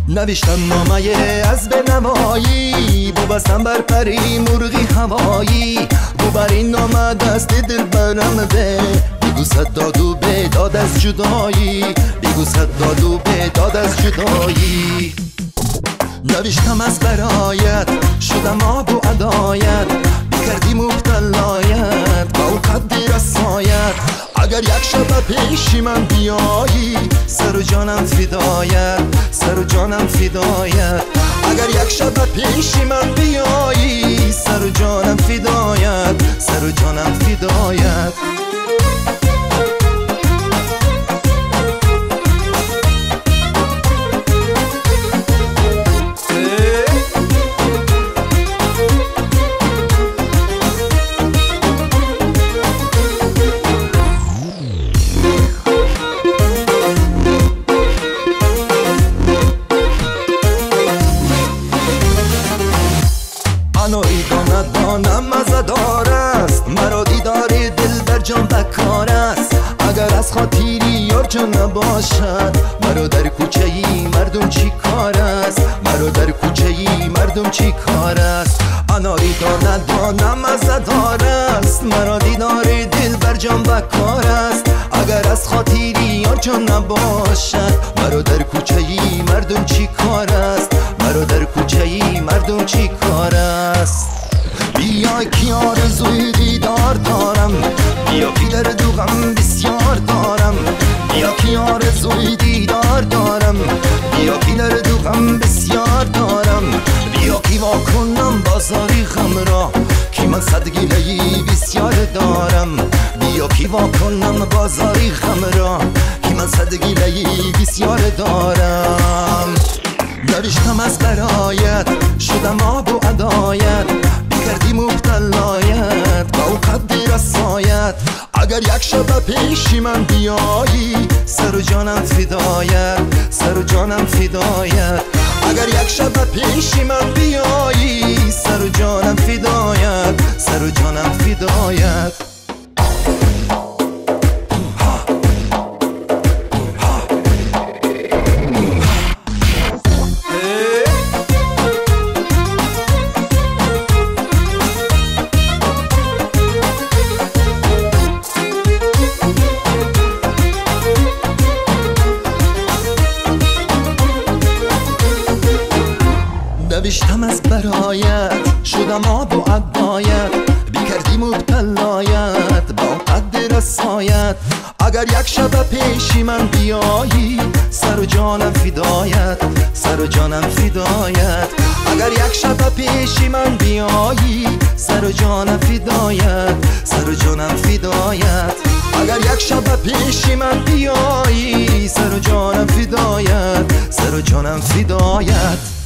نوشتم نامه از بنوایی، بو بستم بر پری مرغی هوایی. بو بر این نامه دست دل برم ده، بگو صد داد و بیداد از جدایی، بگو صد داد و بیداد از جدایی. نوشتم از برایت، شدم آب و عدایت، بکردی مبتلایت با اون قد رسایت. اگر یک شب پیشی من بیایی، سر و جانم فدایت، سر و جانم فدایت. اگر یک شب پیشی من بیایی، سر و جانم فدایت، سر و جانم فدایت. انایی دانم مزدار است، مرا دیدار دل بر جان بکار است. اگر از خاطری یار جان نباشد، مرا در کوچه ای مردم چی کار است، مرا در کوچه ای مردم چی کار است. انایی دانم مزدار است، مرا دیدار دل بر جان بکار است. اگر از خاطری یار جان نباشد، مرا در کوچه ای مردم چی کار است، مرا در کوچه ای مردم چی کار است. بیا که آرزوی دیدار دارم، بیا که در دوغم بسیار دارم. بیا که آرزوی دیدار دارم، بیا که در دوغم بسیار دارم. بیا که واکنم بازاری غم را، که من صد گله‌ای بسیار دارم. بیا که واکنم بازاری غم را، که من صد گله‌ای بسیار دارم. نوشتم از برایت، شدم آب و عدایت، بکردی مبتلایت با اون قد رسایت. اگر یک شب پیشی من بیایی، سر و جانم فدایت، سر و جانم فدایت. اگر یک شب پیشی من بیایی، سر و جانم فدایت، سر و جانم فدایت. نوشتم از برایت، شدم آب و عدایت، بکردی مبتلایت با قد رسایت. اگر یک شب پیشی من بیایی، سر و جانم فدایت، سر و جانم فدایت. اگر یک شب پیشی من بیایی، سر و جانم فدایت، سر و جانم فدایت. اگر یک شب پیشی من بیایی، سر و جانم فدایت، سر و جانم فدایت.